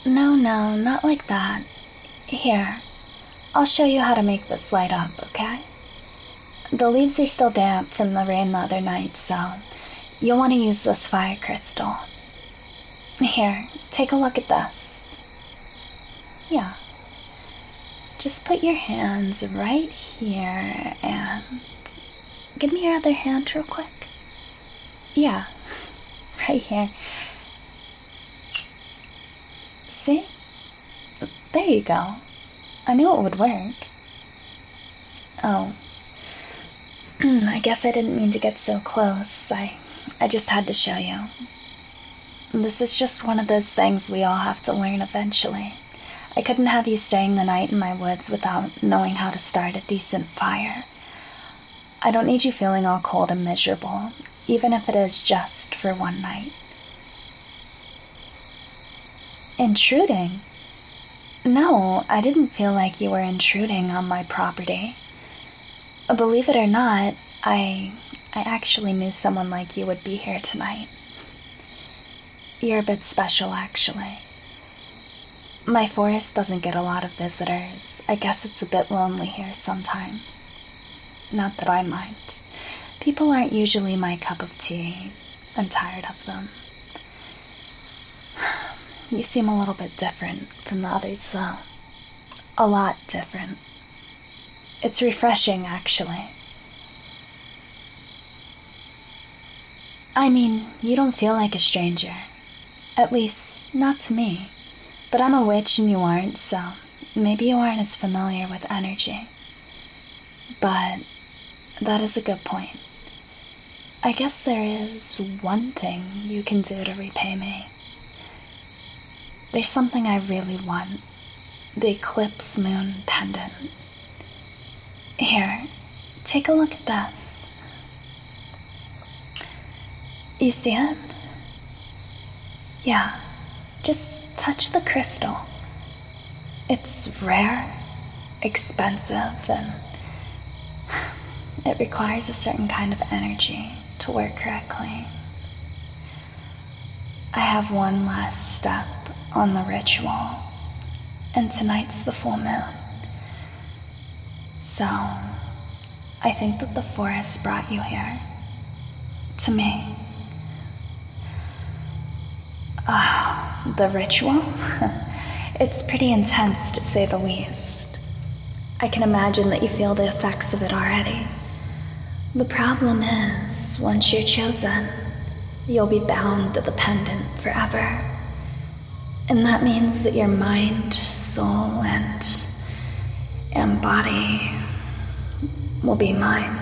No, not like that. Here, I'll show you how to make this light up, okay? The leaves are still damp from the rain the other night, so you'll want to use this fire crystal. Here, take a look at this. Yeah. Just put your hands right here and give me your other hand real quick. Yeah, right here. See? There you go. I knew it would work. Oh. I guess I didn't mean to get so close. I just had to show you. This is just one of those things we all have to learn eventually. I couldn't have you staying the night in my woods without knowing how to start a decent fire. I don't need you feeling all cold and miserable, even if it is just for one night. Intruding? No, I didn't feel like you were intruding on my property. Believe it or not, I actually knew someone like you would be here tonight. You're a bit special, actually. My forest doesn't get a lot of visitors. I guess it's a bit lonely here sometimes. Not that I mind. People aren't usually my cup of tea. I'm tired of them. You seem a little bit different from the others, though. A lot different. It's refreshing, actually. I mean, you don't feel like a stranger. At least, not to me. But I'm a witch and you aren't, so maybe you aren't as familiar with energy. But that is a good point. I guess there is one thing you can do to repay me. There's something I really want. The eclipse moon pendant. Here, take a look at this. You see it? Yeah, just touch the crystal. It's rare, expensive, and it requires a certain kind of energy to work correctly. I have one last step on the ritual, and tonight's the full moon. So, I think that the forest brought you here. To me. The ritual? It's pretty intense, to say the least. I can imagine that you feel the effects of it already. The problem is, once you're chosen, you'll be bound to the pendant forever. And that means that your mind, soul, and body will be mine.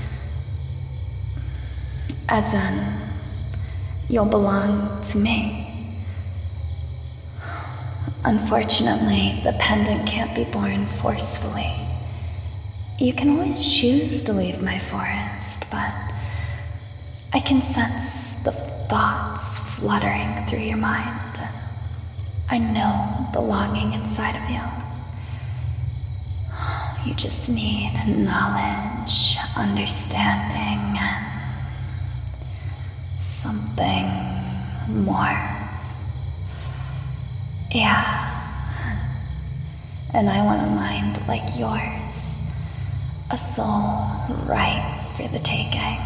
As in, you'll belong to me. Unfortunately, the pendant can't be born forcefully. You can always choose to leave my forest, but I can sense the thoughts fluttering through your mind. I know the longing inside of you. You just need knowledge, understanding, and something more. Yeah. And I want a mind like yours. A soul ripe for the taking.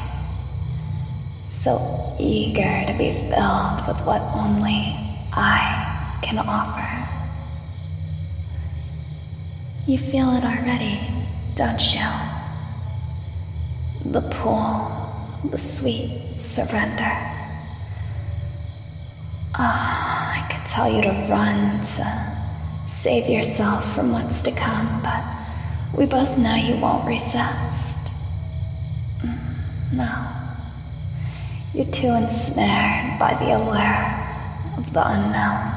So eager to be filled with what only I can offer. You feel it already, don't you? The pull, the sweet surrender. I could tell you to run, to save yourself from what's to come, but we both know you won't resist. No. You're too ensnared by the allure of the unknown.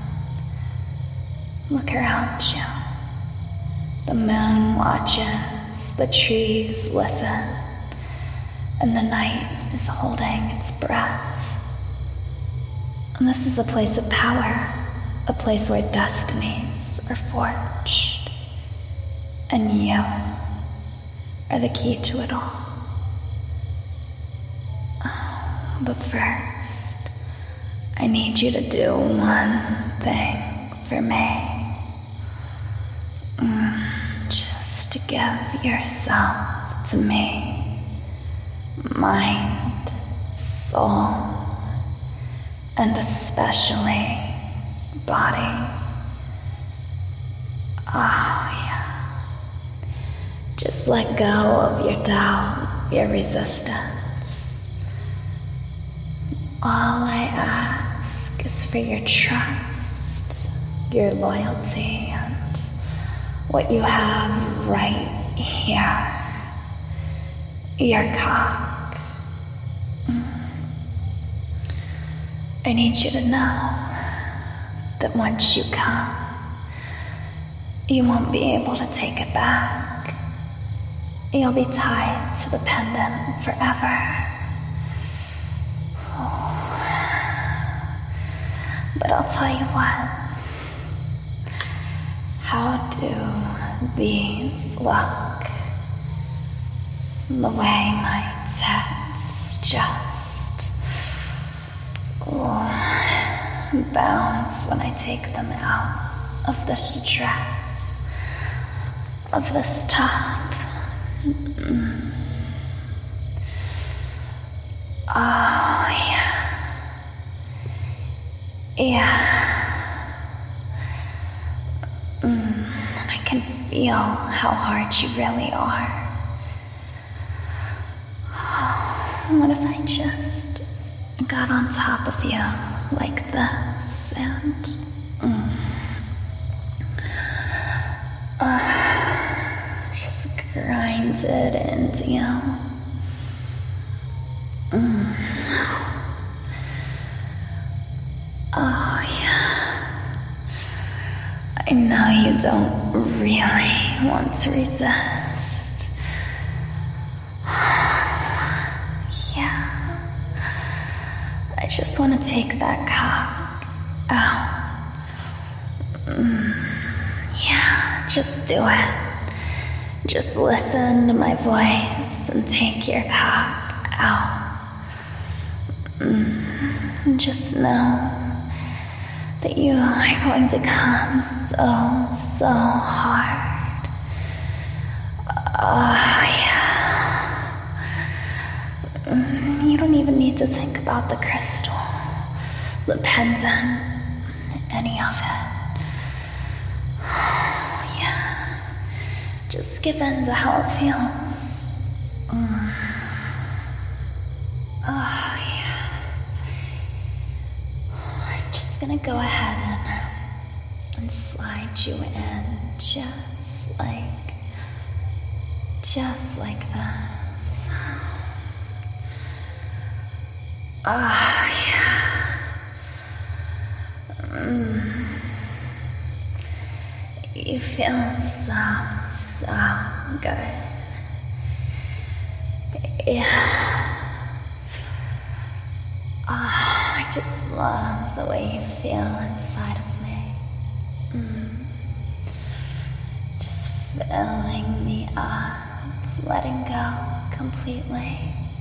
Look around you. The moon watches, the trees listen, and the night is holding its breath. And this is a place of power, a place where destinies are forged. And you are the key to it all. But first, I need you to do one thing for me. Just give yourself to me. Mind, soul, and especially body. Oh, yeah. Just let go of your doubt, your resistance. All I ask is for your trust, your loyalty, and what you have right here. Your cock. I need you to know that once you come, you won't be able to take it back. You'll be tied to the pendant forever. But I'll tell you what. How do these look? The way my tits just bounce when I take them out of this dress, of this top. Oh, yeah. Yeah. And I can feel how hard you really are. What if I just got on top of you like this and just grinded into you? Oh, yeah. I know you don't really want to resist. Yeah. I just want to take that cock out. Yeah, just do it. Just listen to my voice and take your cock out. Just know that you are going to come so hard. Oh, yeah. You don't even need to think about the crystal, the pendant, any of it. Oh, yeah. Just give in to how it feels. Oh, yeah. I'm just gonna go ahead and slide you in just like this. Oh, yeah. You feel so good. Yeah. Oh, I just love the way you feel inside of me. Just filling me up, letting go completely.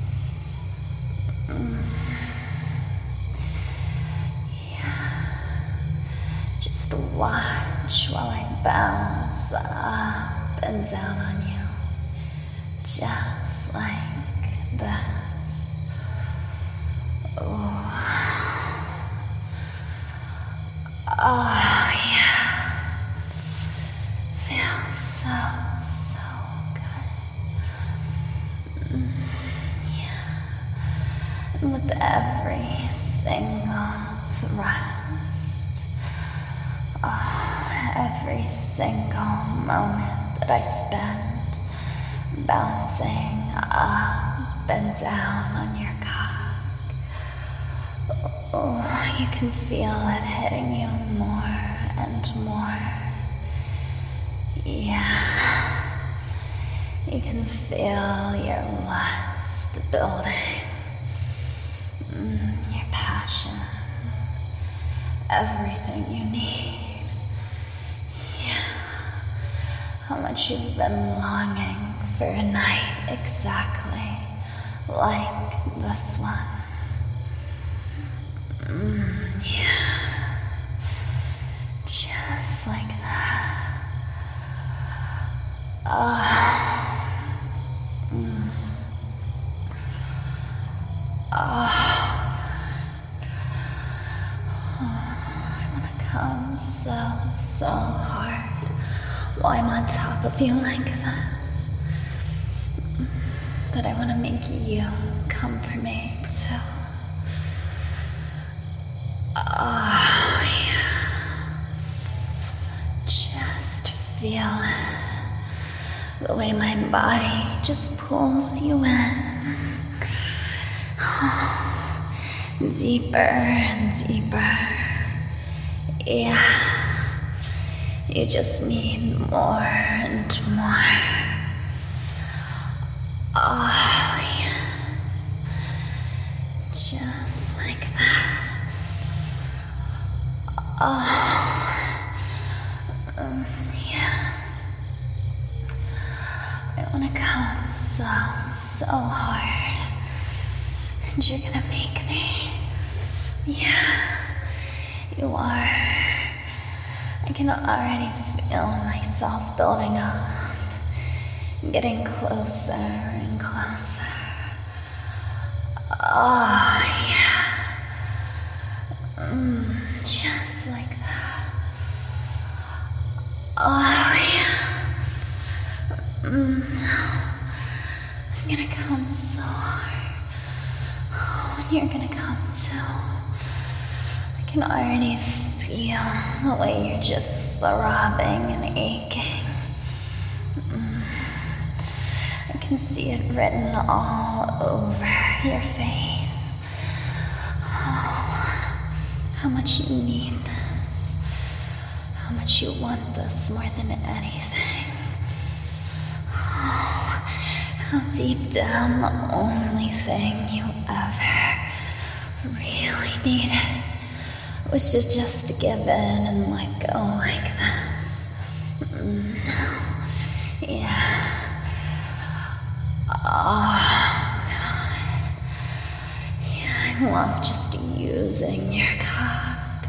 Yeah. Just watch while I bounce up and down on you. Just like this. Oh, yeah. Feels so good. Yeah. And with every single thrust, every single moment that I spend bouncing up and down on your cock, you can feel it hitting you more and more. Yeah. You can feel your lust building, your passion, everything you need. Yeah. How much you've been longing for a night exactly like this one. Yeah. come so hard while I'm on top of you like this. But I want to make you come for me too. Oh, yeah. Just feel it. The way my body just pulls you in. Oh, deeper and deeper. Yeah. You just need more and more. Oh, yes. Just like that. Oh. Yeah. I want to come so hard. And you're gonna make me. Yeah. You are. I can already feel myself building up, getting closer and closer. Oh, yeah. Just like that. Oh, yeah. I'm gonna come so hard. Oh, and you're gonna come too. I can already feel the way you're just throbbing and aching. I can see it written all over your face. Oh, how much you need this. How much you want this more than anything. Oh, how deep down the only thing you ever really needed was just to give in and let go like this. Yeah. Oh, God. Yeah, I love just using your cock.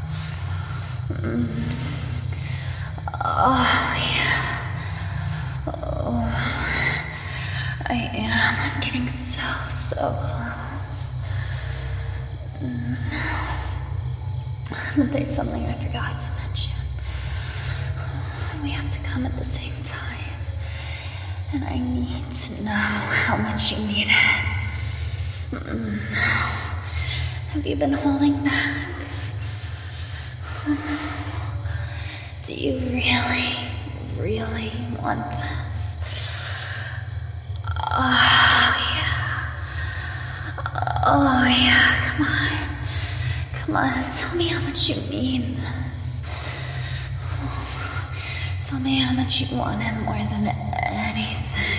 Oh, yeah. Oh, I am. I'm getting so close. But there's something I forgot to mention. We have to come at the same time. And I need to know how much you need it. Have you been holding back? Do you really want this? Oh, yeah. Oh, yeah, come on. Come on, tell me how much you need this. Tell me how much you want it more than anything.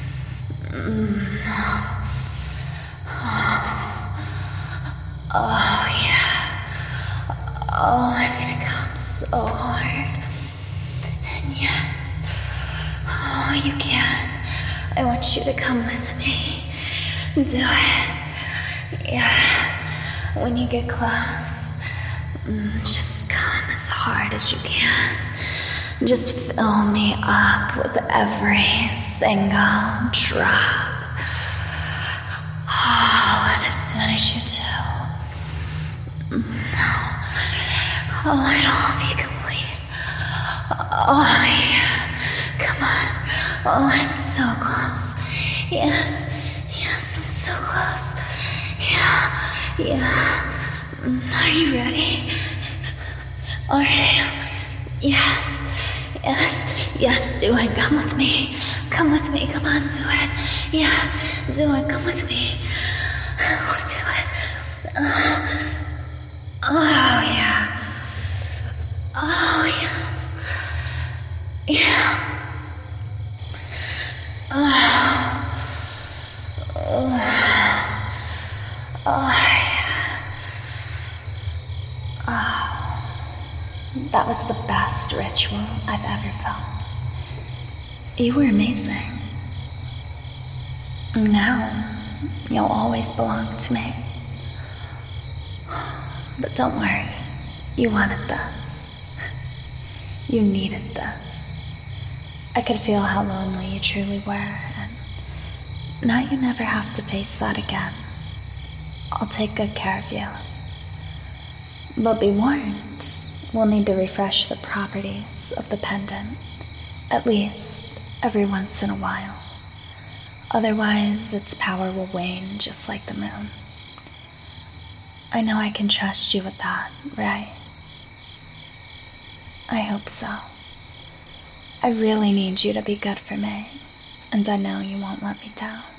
Oh, yeah. Oh, I'm gonna come so hard. And yes. Oh, you can. I want you to come with me. Do it. Yeah. When you get close, just come as hard as you can. Just fill me up with every single drop. Oh, and as soon as you do, oh, it'll all be complete. Oh, yeah. Come on. Oh, I'm so close. Yes, I'm so close. Yeah. Are you ready? Are you? Yes, do it. Come with me. Come on, do it. Yeah, do it. Come with me. Do it. Oh, yeah. Oh, yes. Yeah. That was the best ritual I've ever felt. You were amazing. Now, you'll always belong to me. But don't worry, you wanted this. You needed this. I could feel how lonely you truly were, and now you never have to face that again. I'll take good care of you. But be warned, we'll need to refresh the properties of the pendant, at least every once in a while. Otherwise, its power will wane just like the moon. I know I can trust you with that, right? I hope so. I really need you to be good for me, and I know you won't let me down.